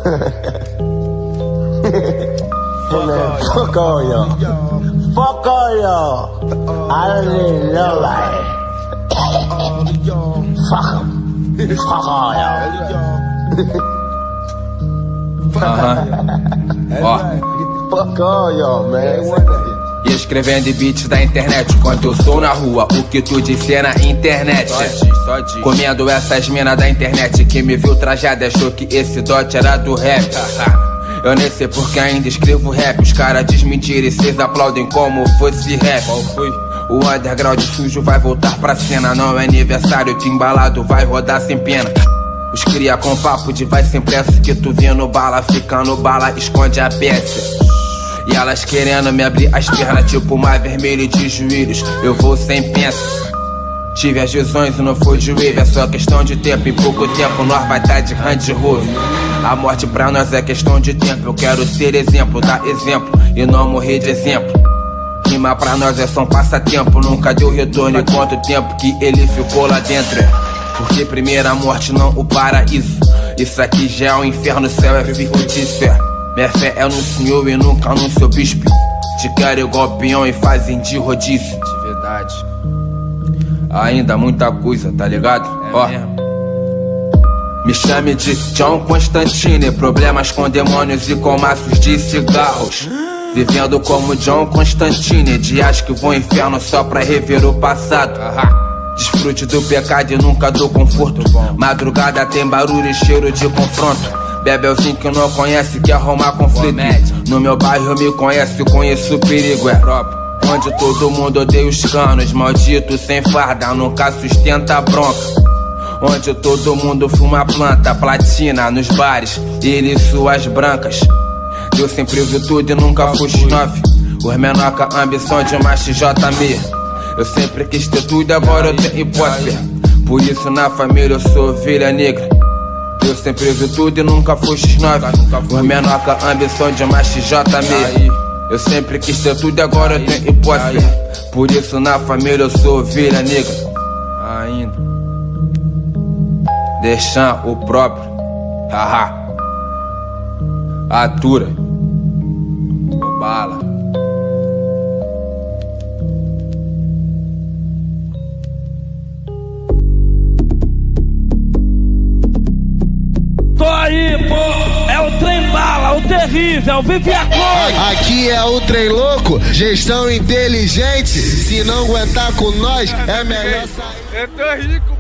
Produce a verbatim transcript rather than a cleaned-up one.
Fuck all y'all. Fuck all y'all. I don't need nobody. Fuck em. Fuck all y'all. Aham. Ó. Fuck all y'all, man. E escrevendo em beats da internet, enquanto eu sou na rua, o que tu disse é na internet. Só diz, só diz. Comendo essas minas da internet que me viu trajado e achou que esse dote era do rap. Eu nem sei porque ainda escrevo rap. Os caras desmentiram e cês aplaudem como fosse rap. Qual foi? O underground sujo vai voltar pra cena. Não é aniversário de embalado, vai rodar sem pena. Os cria com papo de vai sem pressa, que tu vê no bala, fica no bala, esconde a peça. E elas querendo me abrir as pernas, tipo mar vermelho de joelhos. Eu vou sem pensa. Tive as visões e não foi de wave, é só questão de tempo. Em pouco tempo nós vai tá de hand rose. A morte pra nós é questão de tempo. Eu quero ser exemplo, dar exemplo e não morrer de exemplo. Rima pra nós é só um passatempo, nunca deu retorno. E quanto tempo que ele ficou lá dentro? Porque primeiro a morte não o paraíso. Isso aqui já é um inferno, o céu é fictício, é. Minha fé é no senhor e nunca no seu bispo. Te quero igual peão e fazem de rodízio. De verdade. Ainda muita coisa, tá ligado? É ó mesmo. Me chame de John Constantine. Problemas com demônios e com maços de cigarros. Vivendo como John Constantine. Dias que vou ao inferno só pra rever o passado. Desfrute do pecado e nunca do conforto. Madrugada tem barulho e cheiro de confronto. Bebelzinho que não conhece, quer arrumar conflito. No meu bairro me conhece, conheço o perigo, é próprio. Onde todo mundo odeia os canos, maldito sem farda, nunca sustenta a bronca. Onde todo mundo fuma planta, platina nos bares, ele e suas brancas. Eu sempre vi tudo e nunca fui nove. Os menor com a ambição de uma X J M. Eu sempre quis ter tudo, agora eu tenho posse. Por isso na família eu sou ovelha negra. Eu sempre vi tudo e nunca fui X nove. Os menor com a ambição de uma X J M. Eu sempre quis ter tudo e agora eu tenho posse. Por isso na família eu sou ovelha negra. Ainda deixar o próprio. Haha. Atura. O bala. Tô aí, pô, é o trem bala, o terrível, vive a cor. Aqui é o trem louco, gestão inteligente. Se não aguentar com nós, é melhor sair. Eu tô rico.